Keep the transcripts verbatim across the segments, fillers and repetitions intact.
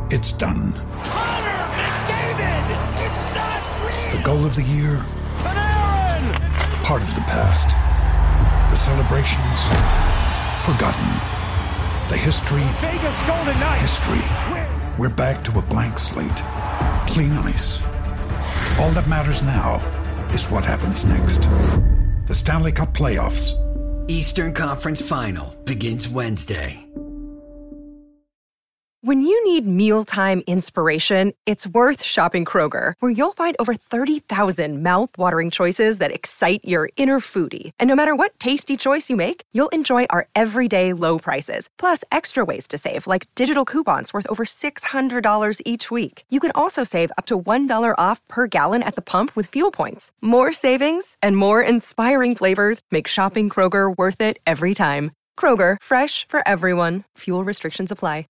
It's done. Connor McDavid! It's not real! The goal of the year? Panarin! Part of the past. The celebrations? Forgotten. The history? Vegas Golden Knights! History. We're back to a blank slate. Clean ice. All that matters now is what happens next. The Stanley Cup Playoffs. Eastern Conference Final begins Wednesday. When you need mealtime inspiration, it's worth shopping Kroger, where you'll find over thirty thousand mouth-watering choices that excite your inner foodie. And no matter what tasty choice you make, you'll enjoy our everyday low prices, plus extra ways to save, like digital coupons worth over six hundred dollars each week. You can also save up to one dollar off per gallon at the pump with fuel points. More savings and more inspiring flavors make shopping Kroger worth it every time. Kroger, fresh for everyone. Fuel restrictions apply.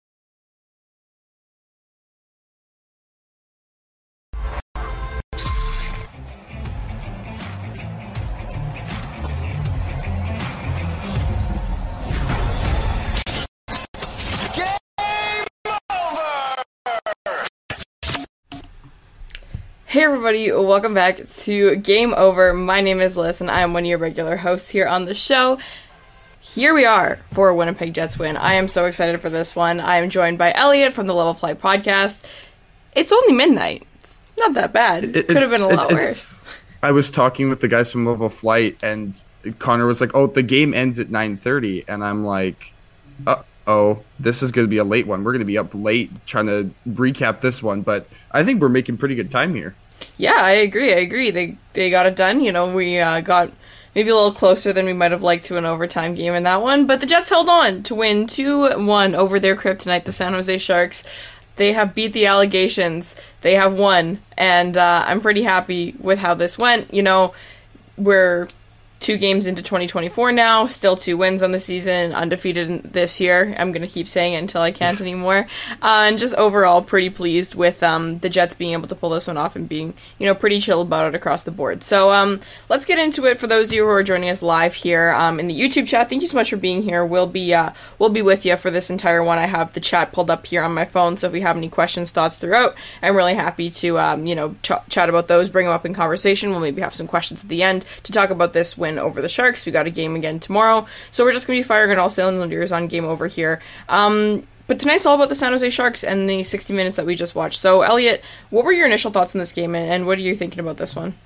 Hey everybody, welcome back to Game Over. My name is Liz and I am one of your regular hosts here on the show. Here we are for a Winnipeg Jets win. I am so excited for this one. I am joined by Elliot from the Level Flight podcast. It's only midnight. It's not that bad. It, it could have been a lot worse. I was talking with the guys from Level Flight and Connor was like, oh, the game ends at nine thirty. And I'm like, uh oh, this is going to be a late one. We're going to be up late trying to recap this one. But I think we're making pretty good time here. Yeah, I agree. I agree. They they got it done. You know, we uh, got maybe a little closer than we might have liked to an overtime game in that one. But the Jets held on to win two one over their kryptonite, the San Jose Sharks. They have beat the allegations. They have won. And uh, I'm pretty happy with how this went. You know, we're two games into twenty twenty-four now, still two wins on the season, undefeated this year. I'm going to keep saying it until I can't anymore. Uh, and just overall pretty pleased with um, the Jets being able to pull this one off and being, you know, pretty chill about it across the board. So um, let's get into it. For those of you who are joining us live here um, in the YouTube chat, thank you so much for being here. We'll be uh, we'll be with you for this entire one. I have the chat pulled up here on my phone, so if you have any questions, thoughts throughout, I'm really happy to, um, you know, ch- chat about those, bring them up in conversation. We'll maybe have some questions at the end to talk about this win over the Sharks. We got a game again tomorrow, so we're just going to be firing on all cylinders on Game Over here. Um, but tonight's all about the San Jose Sharks and the sixty minutes that we just watched. So, Elliot, what were your initial thoughts on this game, and what are you thinking about this one?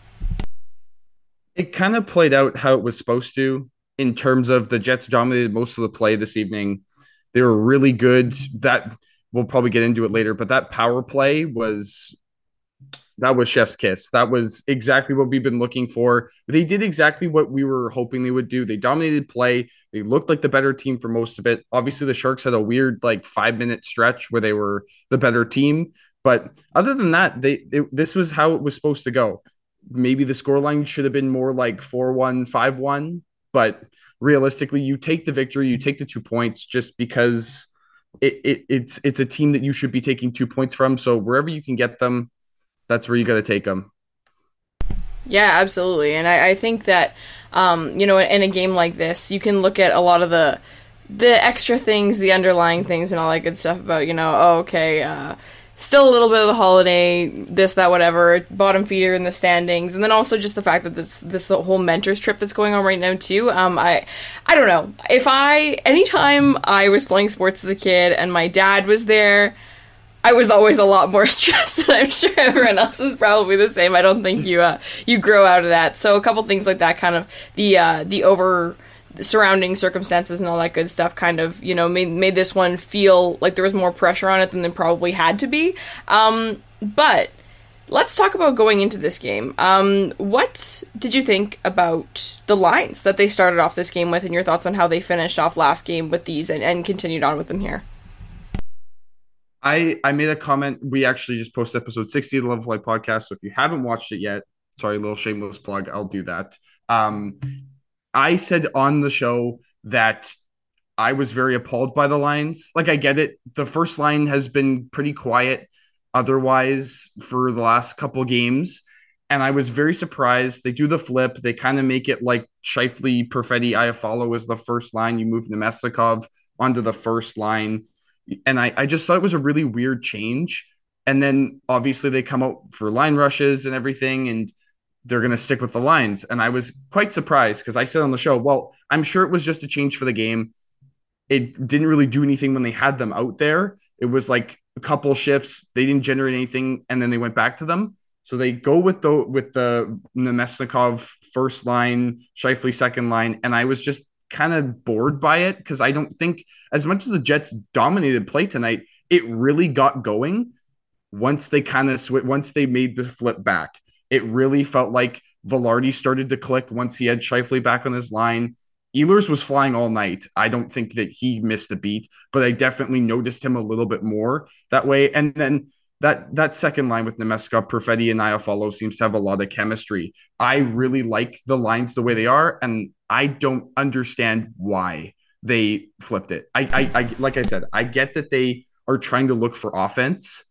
It kind of played out how it was supposed to in terms of the Jets dominated most of the play this evening. They were really good. That we'll probably get into it later, but that power play was... That was chef's kiss. That was exactly what we've been looking for. They did exactly what we were hoping they would do. They dominated play. They looked like the better team for most of it. Obviously, the Sharks had a weird like five-minute stretch where they were the better team. But other than that, they it, this was how it was supposed to go. Maybe the scoreline should have been more like four one, five one. But realistically, you take the victory, you take the two points just because it, it it's it's a team that you should be taking two points from. So wherever you can get them, that's where you got to take them. Yeah, absolutely. And I, I think that, um, you know, in a game like this, you can look at a lot of the the extra things, the underlying things and all that good stuff about, you know, oh, okay, uh, still a little bit of the holiday, this, that, whatever, bottom feeder in the standings. And then also just the fact that this this whole mentors trip that's going on right now, too. Um, I, I don't know. If I, anytime I was playing sports as a kid and my dad was there, I was always a lot more stressed, and I'm sure everyone else is probably the same. I don't think you uh, you grow out of that. So a couple things like that, kind of the uh, the over the surrounding circumstances and all that good stuff, kind of, you know, made made this one feel like there was more pressure on it than there probably had to be. Um, but let's talk about going into this game. Um, what did you think about the lines that they started off this game with, and your thoughts on how they finished off last game with these and, and continued on with them here? I, I made a comment. We actually just posted episode sixty of the Level Flight podcast. So if you haven't watched it yet, sorry, a little shameless plug, I'll do that. Um, I said on the show that I was very appalled by the lines. Like, I get it. The first line has been pretty quiet otherwise for the last couple games. And I was very surprised. They do the flip. They kind of make it like Scheifele, Perfetti, Iafallo is the first line. You move Nemestikov onto the first line. And I, I just thought it was a really weird change. And then obviously they come out for line rushes and everything, and they're going to stick with the lines. And I was quite surprised because I said on the show, well, I'm sure it was just a change for the game. It didn't really do anything when they had them out there. It was like a couple shifts. They didn't generate anything, and then they went back to them. So they go with the with the Nemesnikov first line, Scheifele second line, and I was just kind of bored by it because I don't think, as much as the Jets dominated play tonight, it really got going once they kind of sw- once they made the flip back. It really felt like Vilardi started to click once he had Scheifele back on his line. Ehlers was flying all night. I don't think that he missed a beat, but I definitely noticed him a little bit more that way. And then that that second line with Nemesnikov, Perfetti, and Iafallo seems to have a lot of chemistry. I really like the lines the way they are, and I don't understand why they flipped it. I, I, I like I said, I get that they are trying to look for offense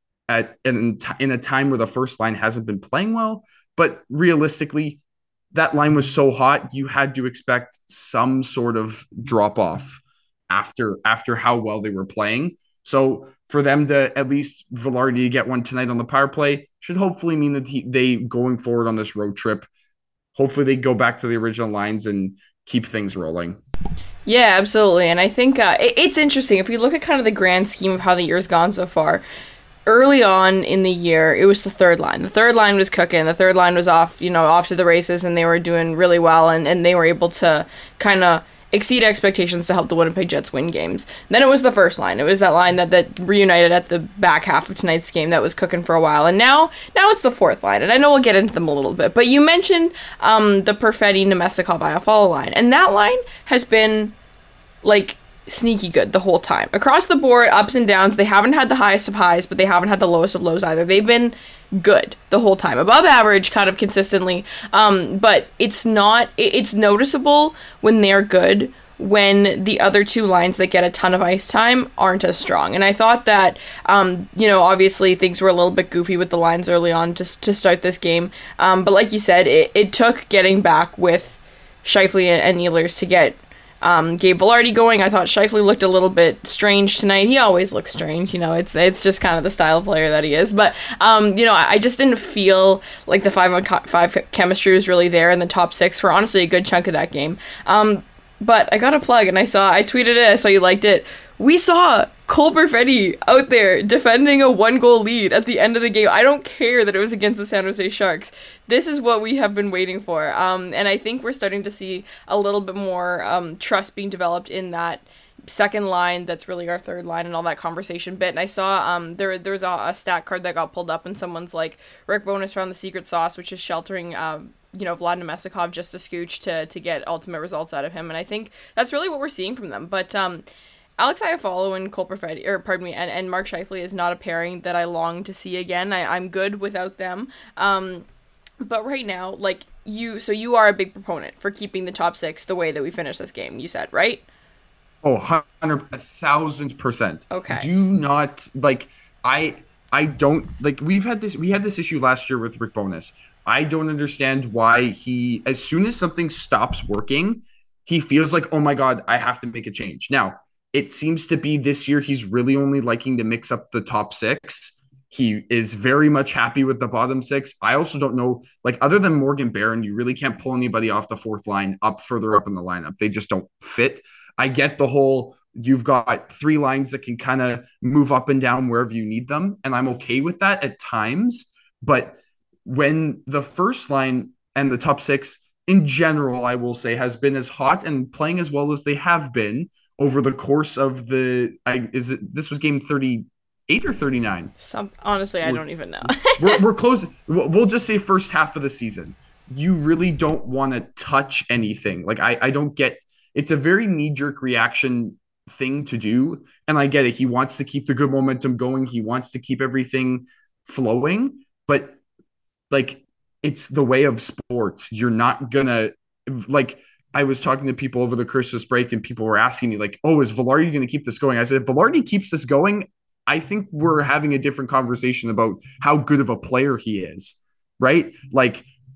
at in, in a time where the first line hasn't been playing well, but realistically, that line was so hot, you had to expect some sort of drop off after after how well they were playing. So for them to at least Vilardi get one tonight on the power play should hopefully mean that he, they going forward on this road trip, hopefully they go back to the original lines and keep things rolling. Yeah, absolutely. And I think uh, it, it's interesting. If we look at kind of the grand scheme of how the year's gone so far, early on in the year, it was the third line. The third line was cooking. The third line was off, you know, off to the races, and they were doing really well, and, and they were able to kind of exceed expectations to help the Winnipeg Jets win games. Then it was the first line. It was that line that, that reunited at the back half of tonight's game that was cooking for a while. And now now it's the fourth line. And I know we'll get into them a little bit. But you mentioned um, the Perfetti, Nemesnikov, Iafallo line. And that line has been, like, sneaky good the whole time. Across the board, ups and downs. They haven't had the highest of highs, but they haven't had the lowest of lows either. They've been good the whole time, above average kind of consistently, um but it's not it's noticeable when they're good, when the other two lines that get a ton of ice time aren't as strong. And I thought that um you know obviously things were a little bit goofy with the lines early on to, to start this game, um but like you said, it, it took getting back with Scheifele and, and Ehlers to get Um, Gabe Vilardi going. I thought Scheifele looked a little bit strange tonight. He always looks strange, you know, it's it's just kind of the style of player that he is. But, um, you know, I, I just didn't feel like the five on five chemistry was really there in the top six for honestly a good chunk of that game. Um, but I got a plug, and I saw, I tweeted it, I saw you liked it. We saw Cole Perfetti out there defending a one-goal lead at the end of the game. I don't care that it was against the San Jose Sharks. This is what we have been waiting for. Um, and I think we're starting to see a little bit more um, trust being developed in that second line that's really our third line and all that conversation bit. And I saw um, there, there was a, a stat card that got pulled up, and someone's like, Rick Bowness found the secret sauce, which is sheltering um, you know, Vlad Nemesnikov just a scooch to, to get ultimate results out of him. And I think that's really what we're seeing from them. But um, Alex Iafallo and Cole Perfetti, or pardon me, and, and Mark Scheifele is not a pairing that I long to see again. I, I'm good without them. Um, but right now, like, you, so you are a big proponent for keeping the top six the way that we finished this game, you said, right? Oh, hundred, a thousand percent. Okay. Do not, like, I, I don't, like, we've had this, we had this issue last year with Rick Bowness. I don't understand why he, as soon as something stops working, he feels like, oh my God, I have to make a change. Now, it seems to be this year he's really only liking to mix up the top six. He is very much happy with the bottom six. I also don't know, like, other than Morgan Barron, you really can't pull anybody off the fourth line up further up in the lineup. They just don't fit. I get the whole, you've got three lines that can kind of move up and down wherever you need them, and I'm okay with that at times. But when the first line and the top six in general, I will say, has been as hot and playing as well as they have been over the course of the, I, is it, this was game thirty-eight or thirty-nine? Some, honestly, I we're, don't even know. we're, we're close. We'll just say first half of the season. You really don't want to touch anything. Like, I, I don't get, it's a very knee-jerk reaction thing to do. And I get it. He wants to keep the good momentum going. He wants to keep everything flowing. But, like, it's the way of sports. You're not going to, like, I was talking to people over the Christmas break, and people were asking me, like, oh, is Vilardi going to keep this going? I said, if Vilardi keeps this going, I think we're having a different conversation about how good of a player he is, right? Like,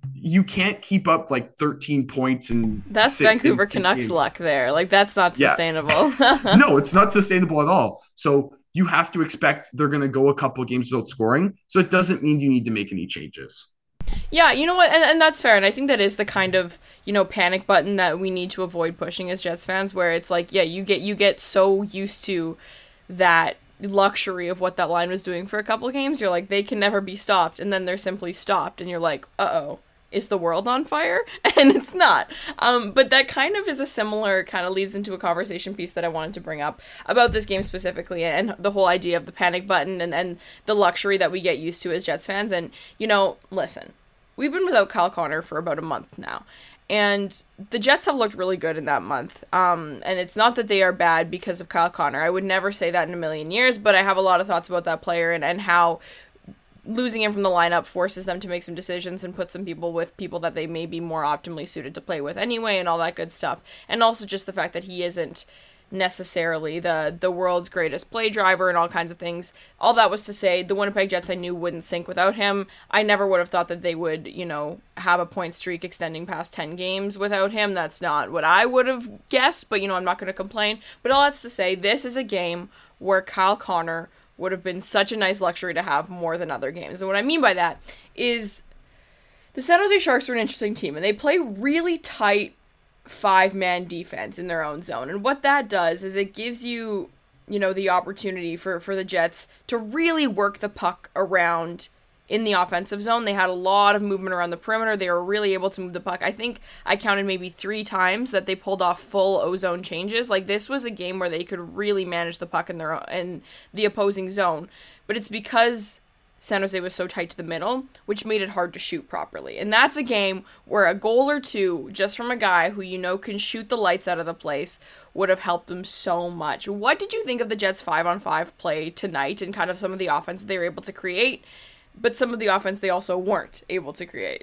you can't keep up like thirteen points and that's Vancouver Canucks luck there. Like that's not sustainable. Yeah. No, it's not sustainable at all. So you have to expect they're going to go a couple of games without scoring. So it doesn't mean you need to make any changes. Yeah, you know what, and, and that's fair, and I think that is the kind of, you know, panic button that we need to avoid pushing as Jets fans, where it's like, yeah, you get you get so used to that luxury of what that line was doing for a couple of games, you're like, they can never be stopped, and then they're simply stopped, and you're like, uh-oh, is the world on fire? And it's not. Um, but that kind of is a similar, kind of leads into a conversation piece that I wanted to bring up about this game specifically, and the whole idea of the panic button and, and the luxury that we get used to as Jets fans. And, you know, listen, we've been without Kyle Connor for about a month now, and the Jets have looked really good in that month. Um, and it's not that they are bad because of Kyle Connor. I would never say that in a million years, but I have a lot of thoughts about that player and, and how losing him from the lineup forces them to make some decisions and put some people with people that they may be more optimally suited to play with anyway, and all that good stuff. And also just the fact that he isn't necessarily the the world's greatest play driver and all kinds of things. All that was to say, the Winnipeg Jets I knew wouldn't sink without him. I never would have thought that they would, you know, have a point streak extending past ten games without him. That's not what I would have guessed, but, you know, I'm not going to complain. But all that's to say, this is a game where Kyle Connor would have been such a nice luxury to have more than other games. And what I mean by that is the San Jose Sharks are an interesting team, and they play really tight five-man defense in their own zone. And what that does is it gives you, you know, the opportunity for, for the Jets to really work the puck around in the offensive zone. They had a lot of movement around the perimeter. They were really able to move the puck. I think I counted maybe three times that they pulled off full O-zone changes. Like, this was a game where they could really manage the puck in their in the opposing zone. But it's because San Jose was so tight to the middle, which made it hard to shoot properly. And that's a game where a goal or two, just from a guy who you know can shoot the lights out of the place, would have helped them so much. What did you think of the Jets' five-on-five play tonight and kind of some of the offense they were able to create, but some of the offense they also weren't able to create?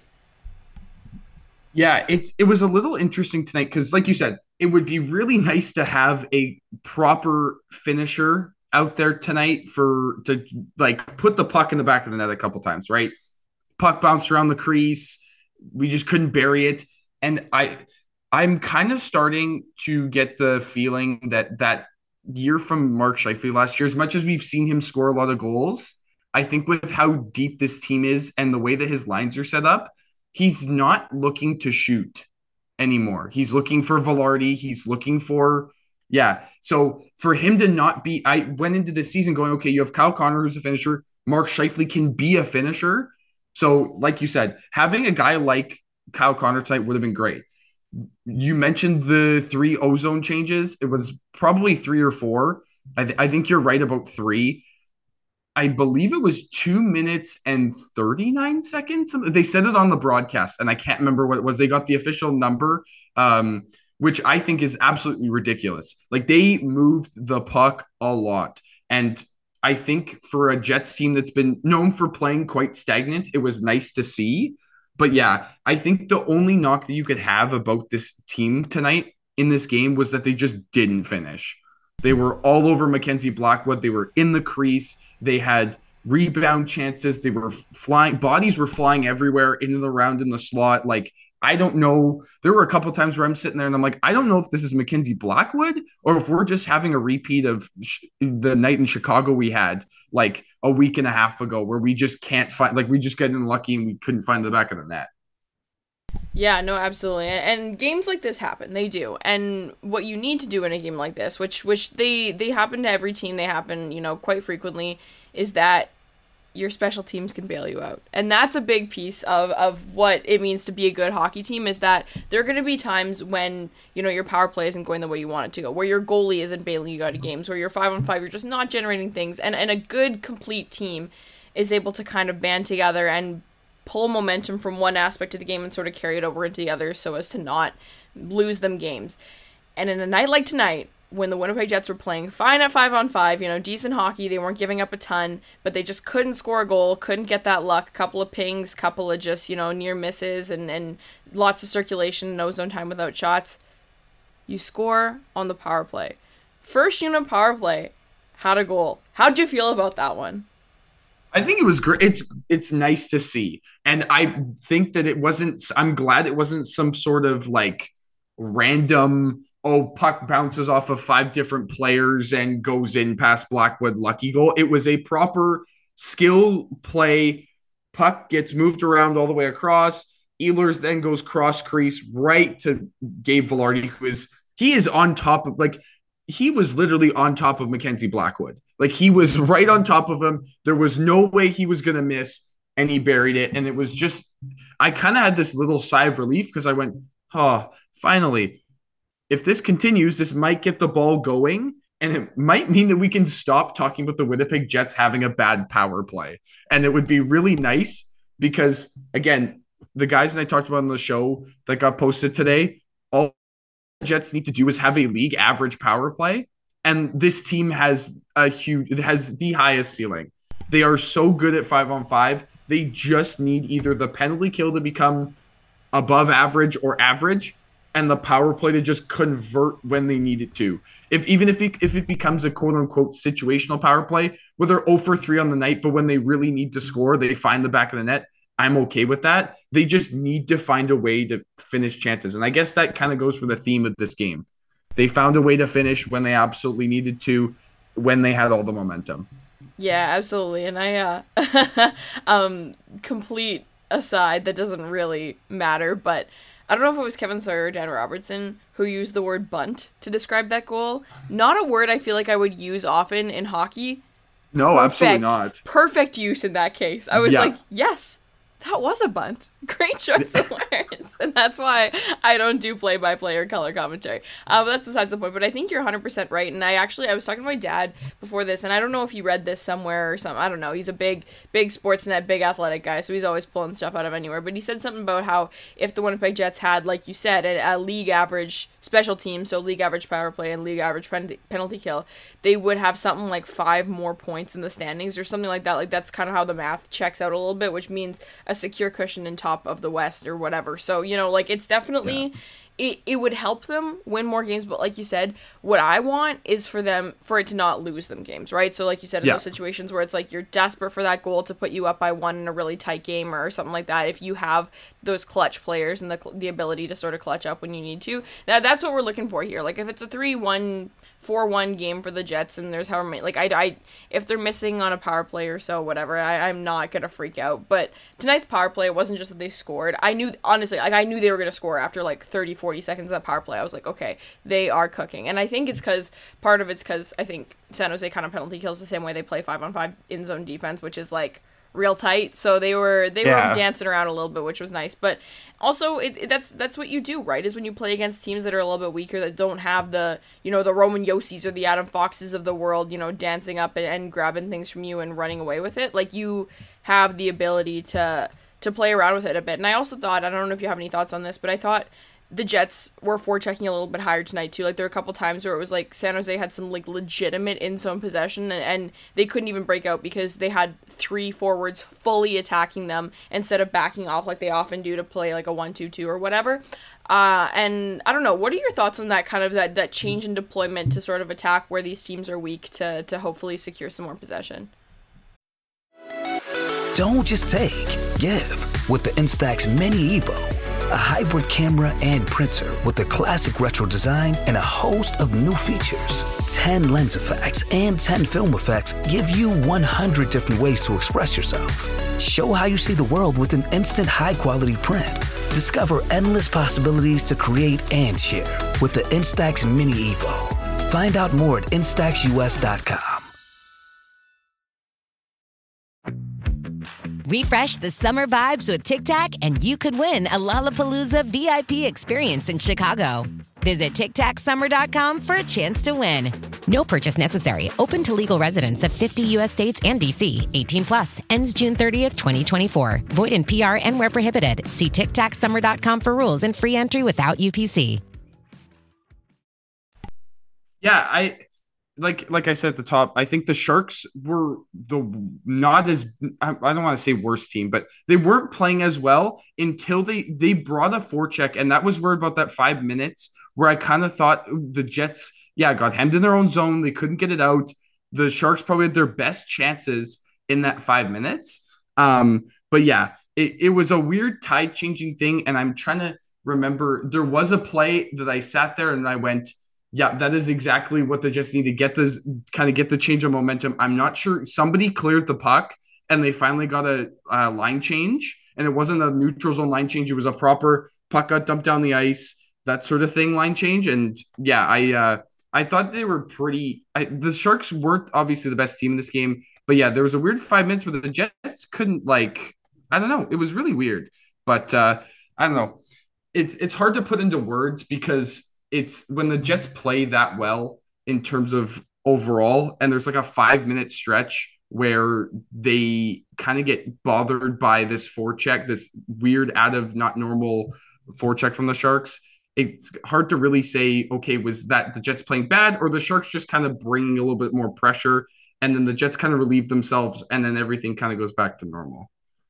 Yeah, it's it was a little interesting tonight because, like you said, it would be really nice to have a proper finisher out there tonight for to like put the puck in the back of the net a couple times, right? Puck bounced around the crease. We just couldn't bury it. And I, I'm kind of starting to get the feeling that that year from Mark Scheifele last year, as much as we've seen him score a lot of goals, I think with how deep this team is and the way that his lines are set up, he's not looking to shoot anymore. He's looking for Velarde. He's looking for, yeah. So for him to not be, I went into this season going, okay, you have Kyle Connor, who's a finisher. Mark Scheifele can be a finisher. So like you said, having a guy like Kyle Connor tonight would have been great. You mentioned the three O-zone changes. It was probably three or four. I, th- I think you're right about three. I believe it was two minutes and thirty-nine seconds. They said it on the broadcast, and I can't remember what it was. They got the official number, um, which I think is absolutely ridiculous. Like, they moved the puck a lot. And I think for a Jets team that's been known for playing quite stagnant, it was nice to see. But yeah, I think the only knock that you could have about this team tonight in this game was that they just didn't finish. They were all over Mackenzie Blackwood. They were in the crease. They had rebound chances. They were flying. Bodies were flying everywhere in and around in the slot. Like, I don't know. There were a couple of times where I'm sitting there and I'm like, I don't know if this is Mackenzie Blackwood or if we're just having a repeat of sh- the night in Chicago we had like a week and a half ago where we just can't find, like, we just got unlucky and we couldn't find the back of the net. Yeah, no, absolutely. And, and games like this happen. They do. And what you need to do in a game like this, which which they, they happen to every team, they happen, you know, quite frequently, is that your special teams can bail you out. And that's a big piece of, of what it means to be a good hockey team, is that there are going to be times when, you know, your power play isn't going the way you want it to go, where your goalie isn't bailing you out of games, where you're five on five, you're just not generating things. And, and a good, complete team is able to kind of band together and pull momentum from one aspect of the game and sort of carry it over into the other so as to not lose them games. And in a night like tonight, when the Winnipeg Jets were playing fine at five on five, you know, decent hockey, they weren't giving up a ton, but they just couldn't score a goal, couldn't get that luck, couple of pings, couple of just, you know, near misses and, and lots of circulation, no zone time without shots. You score on the power play. First unit power play had a goal. How'd you feel about that one? I think it was great. It's it's nice to see. And I think that it wasn't I'm glad it wasn't some sort of like random oh puck bounces off of five different players and goes in past Blackwood lucky goal. It was a proper skill play. Puck gets moved around all the way across. Ehlers then goes cross crease right to Gabe Vilardi, who is he is on top of like he was literally on top of Mackenzie Blackwood. Like he was right on top of him. There was no way he was going to miss, and he buried it. And it was just, I kind of had this little sigh of relief because I went, oh, finally, if this continues, this might get the ball going. And it might mean that we can stop talking about the Winnipeg Jets having a bad power play. And it would be really nice because, again, the guys that I talked about on the show that got posted today, all Jets need to do is have a league average power play, and this team has a huge it has the highest ceiling. They are so good at five on five. They just need either the penalty kill to become above average or average, and the power play to just convert when they need it to. If even if it, if it becomes a quote unquote situational power play where they're zero for three on the night, but when they really need to score, they find the back of the net. I'm okay with that. They just need to find a way to finish chances. And I guess that kind of goes for the theme of this game. They found a way to finish when they absolutely needed to, when they had all the momentum. Yeah, absolutely. And I, uh, um, complete aside, that doesn't really matter, but I don't know if it was Kevin Sawyer or Dan Robertson who used the word bunt to describe that goal. Not a word I feel like I would use often in hockey. No, Perfect. Absolutely not. Perfect use in that case. I was yeah. like, yes. That was a bunt. Great choice of words. And that's why I don't do play-by-play or color commentary. Uh, but that's besides the point. But I think you're one hundred percent right. And I actually, I was talking to my dad before this, and I don't know if he read this somewhere or something. I don't know. He's a big, big Sportsnet, big athletic guy, so he's always pulling stuff out of anywhere. But he said something about how if the Winnipeg Jets had, like you said, a, a league average special team, so league average power play and league average pen- penalty kill, they would have something like five more points in the standings or something like that. Like, that's kind of how the math checks out a little bit, which means a secure cushion in top of the West or whatever. So, you know, like, it's definitely... Yeah. It, it would help them win more games, but like you said, what I want is for them, for it to not lose them games, right? So like you said, in yeah. those situations where it's like you're desperate for that goal to put you up by one in a really tight game or something like that, if you have those clutch players and the the ability to sort of clutch up when you need to, that, that's what we're looking for here. Like, if it's a three one four one game for the Jets and there's however many, like, I, I if they're missing on a power play or so, whatever, I, I'm not gonna freak out. But tonight's power play, it wasn't just that they scored. I knew, honestly, like, I knew they were gonna score after like thirty, forty seconds of that power play. I was like, okay, they are cooking. And I think it's because, part of it's because I think San Jose kind of penalty kills the same way they play five on five in zone defense, which is like real tight. So they were they yeah. were dancing around a little bit, which was nice. But also, it, it, that's that's what you do, right? Is when you play against teams that are a little bit weaker, that don't have the, you know, the Roman Yossis or the Adam Foxes of the world, you know, dancing up and, and grabbing things from you and running away with it. Like, you have the ability to to play around with it a bit. And I also thought, I don't know if you have any thoughts on this, but I thought the Jets were forechecking a little bit higher tonight too. Like, there were a couple times where it was like San Jose had some like legitimate in-zone possession and, and they couldn't even break out because they had three forwards fully attacking them instead of backing off like they often do to play like a one two two or whatever. Uh, and I don't know, what are your thoughts on that kind of that, that change in deployment to sort of attack where these teams are weak to, to hopefully secure some more possession? Don't just take, give with the Instax Mini Evo. A hybrid camera and printer with a classic retro design and a host of new features. ten lens effects and ten film effects give you one hundred different ways to express yourself. Show how you see the world with an instant high-quality print. Discover endless possibilities to create and share with the Instax Mini Evo. Find out more at instax u s dot com. Refresh the summer vibes with Tic Tac, and you could win a Lollapalooza V I P experience in Chicago. Visit tic tac summer dot com for a chance to win. No purchase necessary. Open to legal residents of fifty U S states and D C. eighteen plus. Ends June thirtieth, twenty twenty-four. Void in P R and where prohibited. See tic tac summer dot com for rules and free entry without U P C. Yeah, I... Like like I said at the top, I think the Sharks were the not as I don't want to say worst team, but they weren't playing as well until they they brought a forecheck, and that was where about that five minutes where I kind of thought the Jets, yeah, got hemmed in their own zone. They couldn't get it out. The Sharks probably had their best chances, in that five minutes. Um, but yeah, it, it was a weird tide changing thing. And I'm trying to remember, there was a play that I sat there and I went, yeah, that is exactly what they just need to get this kind of get the change of momentum. I'm not sure. Somebody cleared the puck and they finally got a, a line change, and it wasn't a neutral zone line change. It was a proper puck got dumped down the ice, that sort of thing, line change. And yeah, I, uh, I thought they were pretty, I, the Sharks weren't obviously the best team in this game, but yeah, there was a weird five minutes where the Jets couldn't like, I don't know. It was really weird, but uh, I don't know. It's, it's hard to put into words because it's when the Jets play that well in terms of overall, and there's like a five minute stretch where they kind of get bothered by this forecheck, this weird out of not normal forecheck from the Sharks. It's hard to really say, okay, was that the Jets playing bad or the Sharks just kind of bringing a little bit more pressure, and then the Jets kind of relieve themselves and then everything kind of goes back to normal.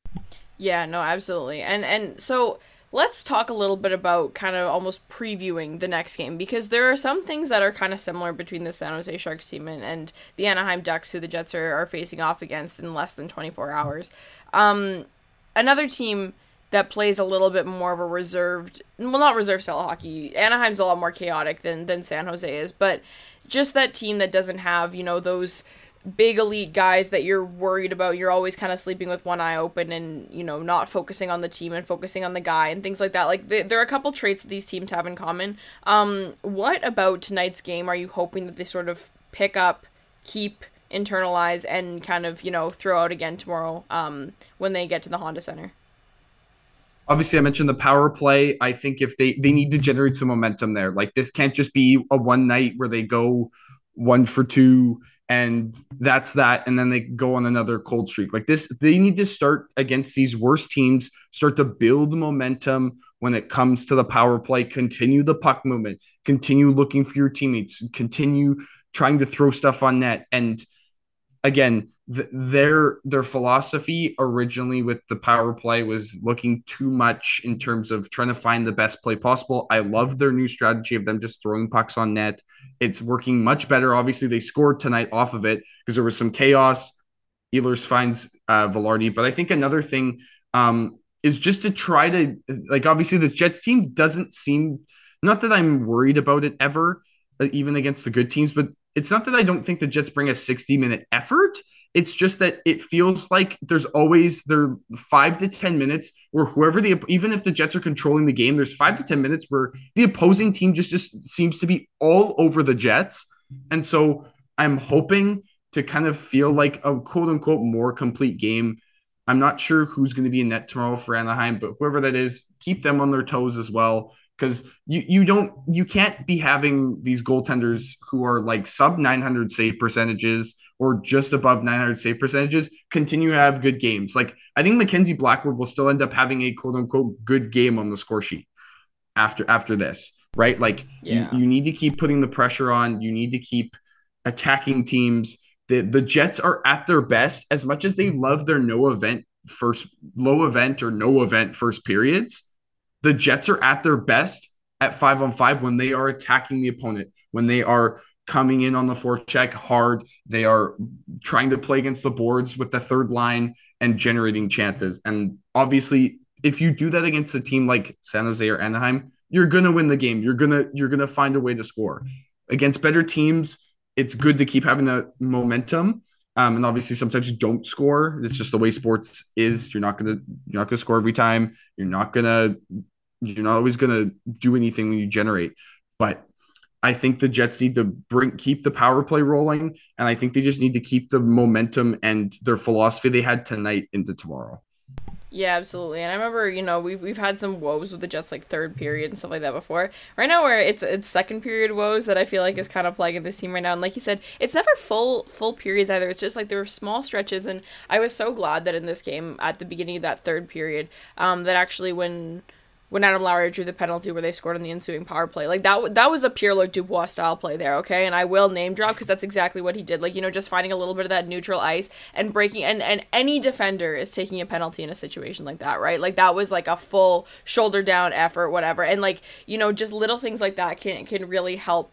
Yeah, no, absolutely. And, and so let's talk a little bit about kind of almost previewing the next game, because there are some things that are kind of similar between the San Jose Sharks team and, and the Anaheim Ducks, who the Jets are, are facing off against in less than twenty-four hours. Um, another team that plays a little bit more of a reserved, well, not reserved style hockey. Anaheim's a lot more chaotic than, than San Jose is, but just that team that doesn't have, you know, those big elite guys that you're worried about. You're always kind of sleeping with one eye open and, you know, not focusing on the team and focusing on the guy and things like that. Like, th- there are a couple traits that these teams have in common. Um, what about tonight's game are you hoping that they sort of pick up, keep, internalize, and kind of, you know, throw out again tomorrow um, when they get to the Honda Center? Obviously, I mentioned the power play. I think if they, they need to generate some momentum there. Like, this can't just be a one night where they go one for two and that's that, and then they go on another cold streak. Like this, they need to start against these worst teams, start to build momentum when it comes to the power play, continue the puck movement, continue looking for your teammates, continue trying to throw stuff on net. And again, th- their their philosophy originally with the power play was looking too much in terms of trying to find the best play possible. I love their new strategy of them just throwing pucks on net. It's working much better. Obviously, they scored tonight off of it because there was some chaos. Ehlers finds uh, Velarde. But I think another thing um, is just to try to, like, obviously this Jets team doesn't seem, not that I'm worried about it ever, even against the good teams, but it's not that I don't think the Jets bring a sixty minute effort. It's just that it feels like there's always there five to ten minutes where whoever the, even if the Jets are controlling the game, there's five to ten minutes where the opposing team just, just seems to be all over the Jets. And so I'm hoping to kind of feel like a quote unquote more complete game. I'm not sure who's going to be in net tomorrow for Anaheim, but whoever that is, keep them on their toes as well. Because you, you don't you can't be having these goaltenders who are like sub nine hundred save percentages or just above nine hundred save percentages continue to have good games. Like, I think Mackenzie Blackwood will still end up having a quote unquote good game on the score sheet after after this, right? Like, yeah. you, you need to keep putting the pressure on. You need to keep attacking teams. The the Jets are at their best, as much as they love their no event first low event or no event first periods. The Jets are at their best at five on five when they are attacking the opponent, when they are coming in on the forecheck hard, they are trying to play against the boards with the third line and generating chances. And obviously, if you do that against a team like San Jose or Anaheim, you're going to win the game. You're going to you're going to find a way to score. Against better teams, it's good to keep having the momentum. Um, and obviously, sometimes you don't score. It's just the way sports is. You're not gonna you're not gonna score every time. You're not gonna You're not always going to do anything when you generate. But I think the Jets need to bring keep the power play rolling, and I think they just need to keep the momentum and their philosophy they had tonight into tomorrow. Yeah, absolutely. And I remember, you know, we've we've had some woes with the Jets, like third period and stuff like that before. Right now, where it's it's second period woes that I feel like is kind of plaguing this team right now. And like you said, it's never full full periods either. It's just like there were small stretches. And I was so glad that in this game, at the beginning of that third period, um, that actually when. when Adam Lowry drew the penalty where they scored on the ensuing power play. Like, that that was a Pierre-Luc Dubois style play there, okay? And I will name drop because that's exactly what he did. Like, you know, just finding a little bit of that neutral ice and breaking, and, and any defender is taking a penalty in a situation like that, right? Like, that was like a full shoulder down effort, whatever. And like, you know, just little things like that can can really help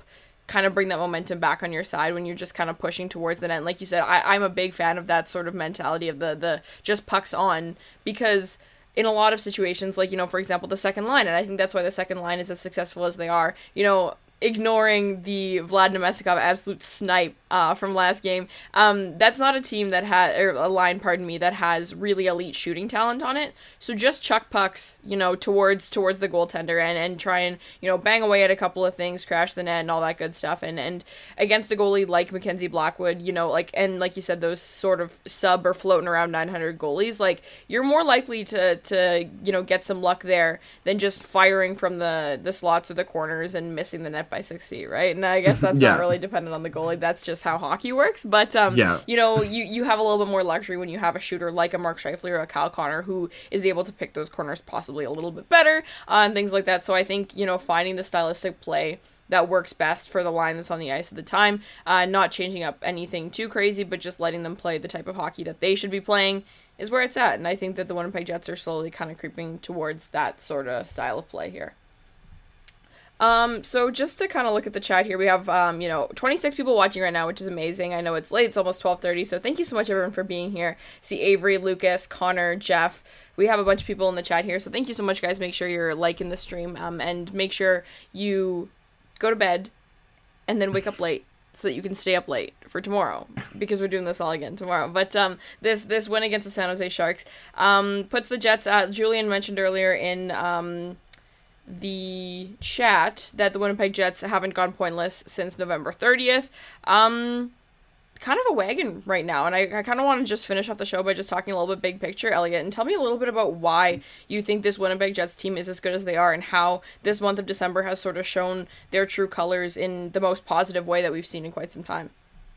kind of bring that momentum back on your side when you're just kind of pushing towards the net. And like you said, I, I'm a big fan of that sort of mentality of the, the just pucks on, because in a lot of situations, like, you know, for example, the second line, and I think that's why the second line is as successful as they are, you know, ignoring the Vlad Nemestikov absolute snipe uh, from last game, um, that's not a team that has, or a line, pardon me, that has really elite shooting talent on it. So just chuck pucks, you know, towards towards the goaltender and, and try and, you know, bang away at a couple of things, crash the net and all that good stuff. And, and against a goalie like Mackenzie Blackwood, you know, like, and like you said, those sort of sub or floating around nine hundred goalies, like, you're more likely to, to you know, get some luck there than just firing from the, the slots or the corners and missing the net by six feet, right? And I guess that's yeah. not really dependent on the goalie. That's just how hockey works. But, um, yeah. you know, you, you have a little bit more luxury when you have a shooter like a Mark Scheifele or a Kyle Connor who is able to pick those corners possibly a little bit better uh, and things like that. So I think, you know, finding the stylistic play that works best for the line that's on the ice at the time, uh, not changing up anything too crazy, but just letting them play the type of hockey that they should be playing is where it's at. And I think that the Winnipeg Jets are slowly kind of creeping towards that sort of style of play here. Um, so just to kind of look at the chat here, we have, um, you know, twenty-six people watching right now, which is amazing. I know it's late. It's almost twelve thirty. So thank you so much, everyone, for being here. See Avery, Lucas, Connor, Jeff. We have a bunch of people in the chat here. So thank you so much, guys. Make sure you're liking the stream, um, and make sure you go to bed and then wake up late so that you can stay up late for tomorrow, because we're doing this all again tomorrow. But, um, this, this win against the San Jose Sharks, um, puts the Jets, uh, Julian mentioned earlier in, um, the chat that the Winnipeg Jets haven't gone pointless since November thirtieth. Um, kind of a wagon right now, and I, I kind of want to just finish off the show by just talking a little bit big picture, Elliot, and tell me a little bit about why you think this Winnipeg Jets team is as good as they are, and how this month of December has sort of shown their true colors in the most positive way that we've seen in quite some time.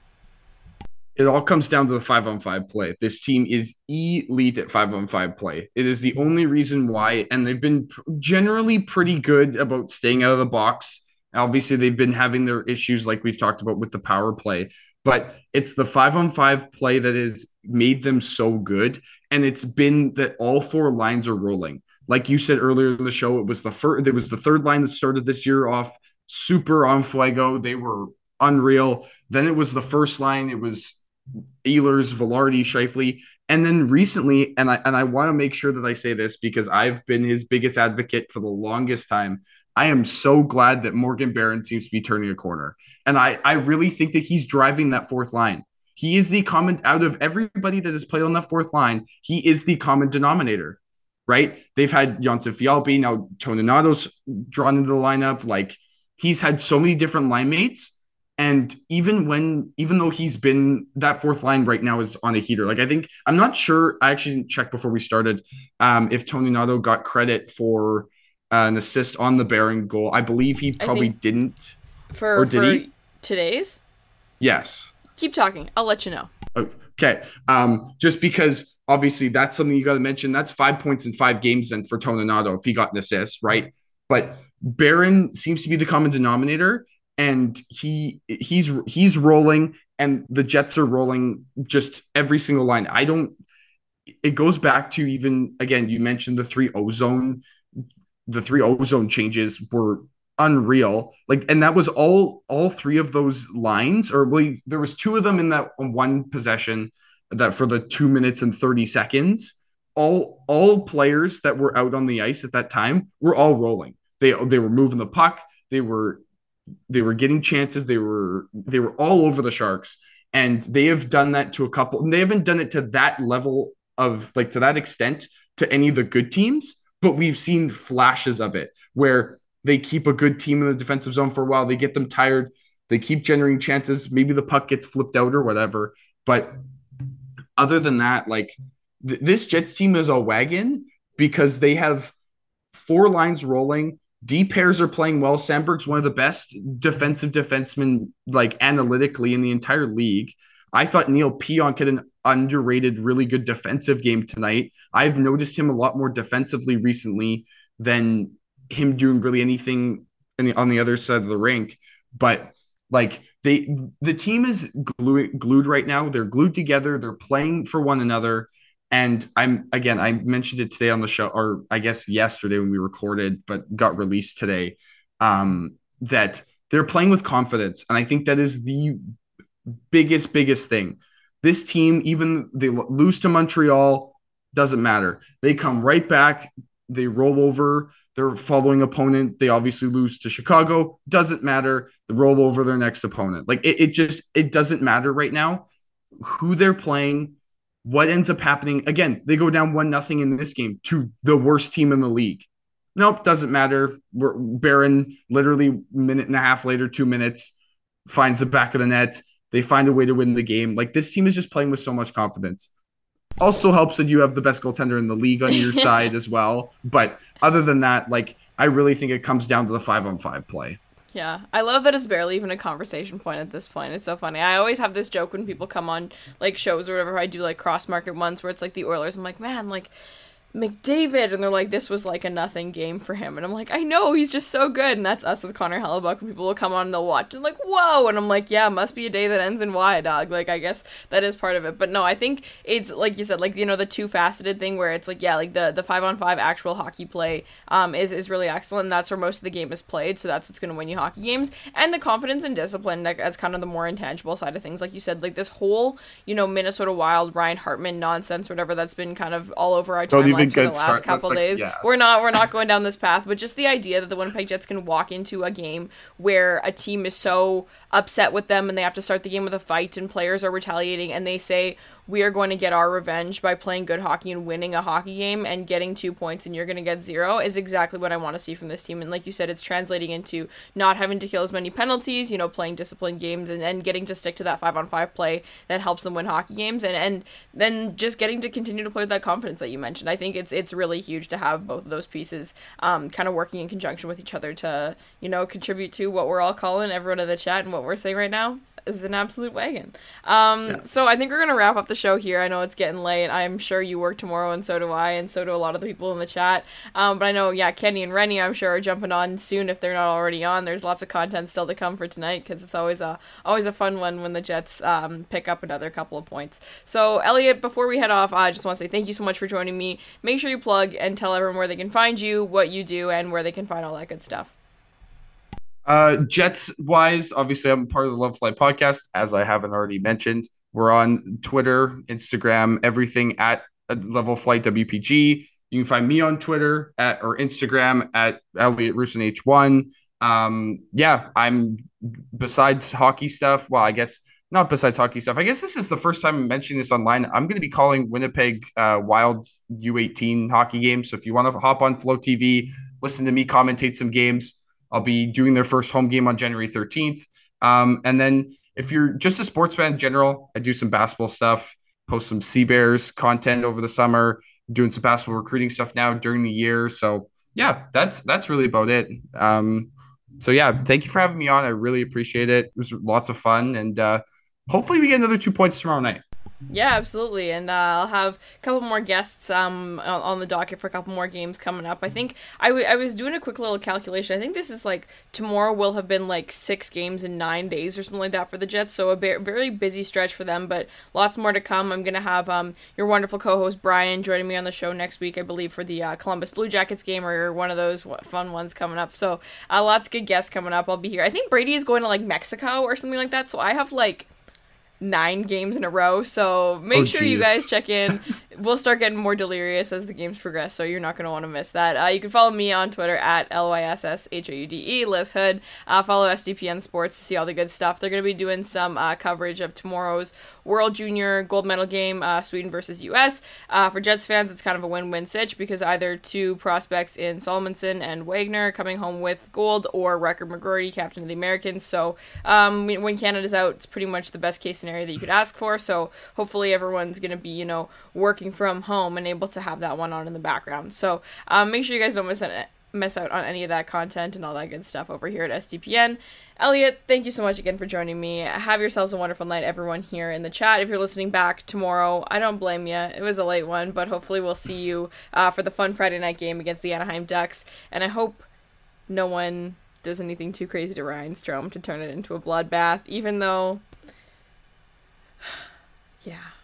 It all comes down to the five-on-five play. This team is elite at five-on-five play. It is the only reason why, and they've been generally pretty good about staying out of the box. Obviously, they've been having their issues like we've talked about with the power play, but it's the five-on-five play that has made them so good, and it's been that all four lines are rolling. Like you said earlier in the show, it was the first, it was the third line that started this year off super on fuego. They were unreal. Then it was the first line. It was Ehlers, Velarde, Scheifele, and then recently, and I and I want to make sure that I say this because I've been his biggest advocate for the longest time. I am so glad that Morgan Barron seems to be turning a corner, and I I really think that he's driving that fourth line. He is the common out of everybody that has played on that fourth line. He is the common denominator, right? They've had Jonsson Fjallby, now Toninato's drawn into the lineup. Like, he's had so many different line mates. And even when, even though he's been, that fourth line right now is on a heater. Like, I think, I'm not sure, I actually didn't check before we started um, if Toninato got credit for uh, an assist on the Barron goal. I believe he probably didn't. For, or did for he? Today's? Yes. Keep talking. I'll let you know. Okay. Um, just because obviously that's something you got to mention. That's five points in five games then for Toninato if he got an assist, right? But Barron seems to be the common denominator. And he he's he's rolling, and the Jets are rolling just every single line. I don't. It goes back to even again. You mentioned the three ozone, the three ozone changes were unreal. Like, and that was all all three of those lines, or well, there was two of them in that one possession that for the two minutes and thirty seconds. All all players that were out on the ice at that time were all rolling. They they were moving the puck. They were. They were getting chances. They were they were all over the Sharks, and they have done that to a couple. And they haven't done it to that level of like to that extent to any of the good teams, but we've seen flashes of it where they keep a good team in the defensive zone for a while. They get them tired. They keep generating chances. Maybe the puck gets flipped out or whatever. But other than that, like th- this Jets team is a wagon because they have four lines rolling. D pairs are playing well. Sandberg's one of the best defensive defensemen, like analytically in the entire league. I thought Neil Pionk had an underrated, really good defensive game tonight. I've noticed him a lot more defensively recently than him doing really anything in the, on the other side of the rink. But like they, the team is glued, glued right now. They're glued together. They're playing for one another. And I'm, again, I mentioned it today on the show, or I guess yesterday when we recorded, but got released today, um, that they're playing with confidence. And I think that is the biggest, biggest thing. This team, even they lose to Montreal, doesn't matter. They come right back. They roll over their following opponent. They obviously lose to Chicago. Doesn't matter. They roll over their next opponent. Like it, it just, it doesn't matter right now who they're playing, what ends up happening. Again, they go down one nothing in this game to the worst team in the league. Nope, doesn't matter. We're, Barron, literally minute and a half later, two minutes, finds the back of the net. They find a way to win the game. Like, this team is just playing with so much confidence. Also helps that you have the best goaltender in the league on your side as well. But other than that, like, I really think it comes down to the five-on-five play. Yeah, I love that it's barely even a conversation point at this point. It's so funny. I always have this joke when people come on, like, shows or whatever. I do, like, cross-market ones where it's, like, the Oilers. I'm like, man, like, McDavid, and they're like, this was like a nothing game for him, and I'm like, I know, he's just so good. And that's us with Connor Hellebuyck, when people will come on and they'll watch and like, whoa, and I'm like, yeah, must be a day that ends in Y, dog. Like, I guess that is part of it. But no, I think it's like you said, like, you know, the two-faceted thing where it's like, yeah, like the the five on five actual hockey play um is is really excellent, and that's where most of the game is played, so that's what's going to win you hockey games. And the confidence and discipline, like, as kind of the more intangible side of things, like you said, like this whole, you know, Minnesota Wild Ryan Hartman nonsense, whatever, that's been kind of all over our timelines for the last start. couple Like, days. Yeah. We're not we're not going down this path, but just the idea that the Winnipeg Jets can walk into a game where a team is so upset with them and they have to start the game with a fight and players are retaliating, and they say, we are going to get our revenge by playing good hockey and winning a hockey game and getting two points and you're going to get zero, is exactly what I want to see from this team. And like you said, it's translating into not having to kill as many penalties, you know, playing disciplined games and, and getting to stick to that five on five play that helps them win hockey games, and, and then just getting to continue to play with that confidence that you mentioned. I think it's it's really huge to have both of those pieces um, kind of working in conjunction with each other to, you know, contribute to what we're all calling, everyone in the chat, and what we're saying right now is an absolute wagon. Um, yeah. So I think we're going to wrap up the show here. I know it's getting late. I'm sure you work tomorrow, and so do I, and so do a lot of the people in the chat. Um, but I know, yeah, Kenny and Rennie, I'm sure, are jumping on soon if they're not already on. There's lots of content still to come for tonight, because it's always a always a fun one when the Jets um, pick up another couple of points. So, Elliot, before we head off, I just want to say thank you so much for joining me. Make sure you plug and tell everyone where they can find you, what you do, and where they can find all that good stuff. Uh, Jets wise, obviously I'm part of the Love Flight podcast, as I haven't already mentioned. We're on Twitter, Instagram, everything at Level Flight W P G. You can find me on Twitter at or Instagram at Elliot Rusin H one. Um, yeah, I'm besides hockey stuff. Well, I guess not besides hockey stuff. I guess this is the first time I'm mentioning this online. I'm going to be calling Winnipeg uh, Wild U eighteen hockey games. So if you want to hop on Flow T V, listen to me commentate some games. I'll be doing their first home game on January thirteenth. Um, and then if you're just a sports fan in general, I do some basketball stuff, post some Sea Bears content over the summer, doing some basketball recruiting stuff now during the year. So yeah, that's that's really about it. Um, so yeah, thank you for having me on. I really appreciate it. It was lots of fun. And uh, hopefully we get another two points tomorrow night. Yeah, absolutely, and uh, I'll have a couple more guests um, on the docket for a couple more games coming up. I think I, w- I was doing a quick little calculation. I think this is like, tomorrow will have been like six games in nine days or something like that for the Jets, so a ba- very busy stretch for them, but lots more to come. I'm going to have um, your wonderful co-host Brian joining me on the show next week, I believe, for the uh, Columbus Blue Jackets game, or one of those fun ones coming up, so uh, lots of good guests coming up. I'll be here. I think Brady is going to like Mexico or something like that, so I have like nine games in a row, so make oh, sure geez. you guys check in. We'll start getting more delirious as the games progress, so you're not going to want to miss that. Uh, you can follow me on Twitter at L Y S S H O U D E, Liz Hood. Uh, follow S D P N Sports to see all the good stuff. They're going to be doing some uh, coverage of tomorrow's World Junior gold medal game, uh, Sweden versus U S. Uh, for Jets fans, it's kind of a win-win sitch, because either two prospects in Solomonson and Wagner coming home with gold, or Riker McGroarty, captain of the Americans. So um, when Canada's out, it's pretty much the best case scenario that you could ask for. So hopefully everyone's going to be, you know, working from home and able to have that one on in the background. So um, make sure you guys don't miss it. miss out on any of that content and all that good stuff over here at S D P N. Elliot, thank you so much again for joining me. Have yourselves a wonderful night, everyone here in the chat. If you're listening back tomorrow, I don't blame you. It was a late one, but hopefully we'll see you uh, for the fun Friday night game against the Anaheim Ducks. And I hope no one does anything too crazy to Ryan Strome to turn it into a bloodbath, even though, yeah.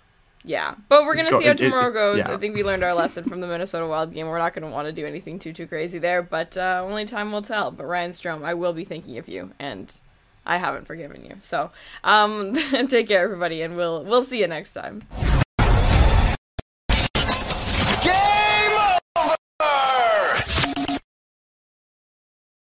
Yeah, but we're going to go- see how it- tomorrow it- goes. yeah. I think we learned our lesson from the Minnesota Wild game. We're not going to want to do anything too, too crazy there, but uh, only time will tell. But Ryan Strome, I will be thinking of you, and I haven't forgiven you. So um, take care, everybody, and we'll we'll see you next time.